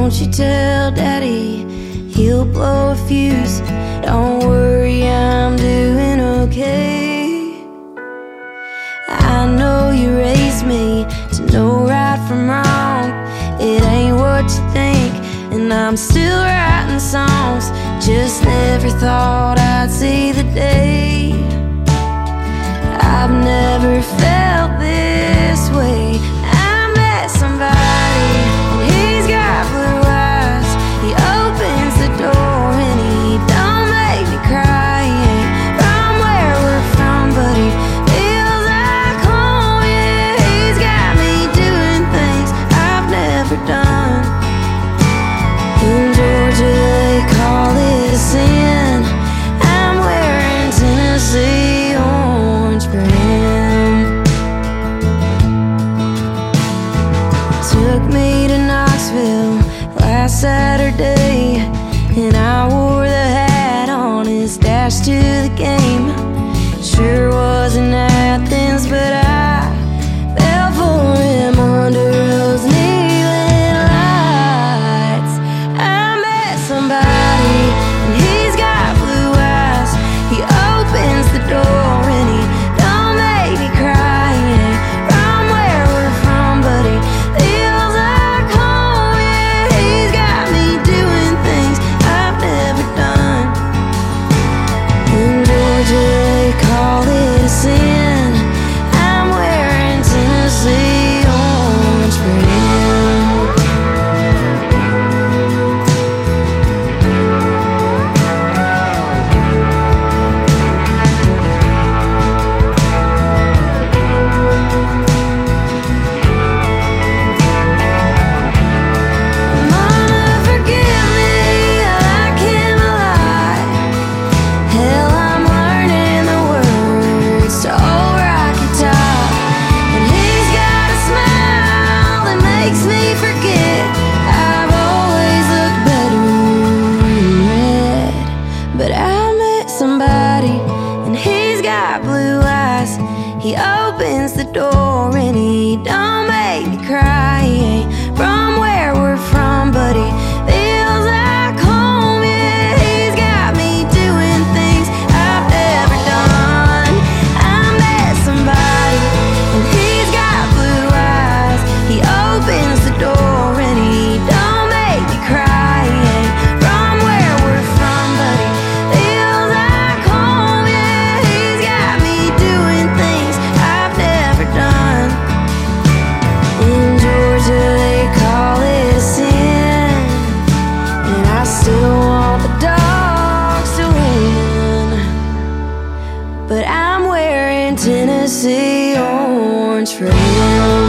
Won't you tell Daddy he'll blow a fuse? Don't worry, I'm doing okay. I know you raised me to know right from wrong. It ain't what you think, and I'm still writing songs. Just never thought I'd see the day. I've never felt this way. I met somebody, and he's got blue eyes. He opens the door and he don't make me cry. He ain't from where we're from, but he feels like home. Yeah, he's got me doing things I've never done. In Georgia they call it a sin. I'm wearing Tennessee orange for him. Took me to Knoxville last Saturday, and I wore the hat on his dash to the game. Sure was in Athens, but I fell for him under those neon lights. I met somebody, and he's got blue eyes. He opens the door and he don't make me cry. He ain't from where we're from, but he feels like home. Yeah, he's got me doing things I've never done. In Georgia they call it a sin. I'm wearing Tennessee orange for him. Mama, forgive me, I came alive. Hell, I'm learning the words to Old Rocky Top. And he's got a smile that makes me forget I've always looked better in red. But I met somebody, and he's got blue eyes. He opens the door and he don't make me cry. He ain't from where we're from, but he feels like home. Yeah, he's got me doing things I've never done. I met somebody, and he's got blue eyes. He opens the door and he don't make me cry. He ain't from where we're from, but he feels like home. Yeah, he's got me doing things I've never done. In Georgia they call it a sin, and I still want the dogs to win. But I'm wearing Tennessee orange for him.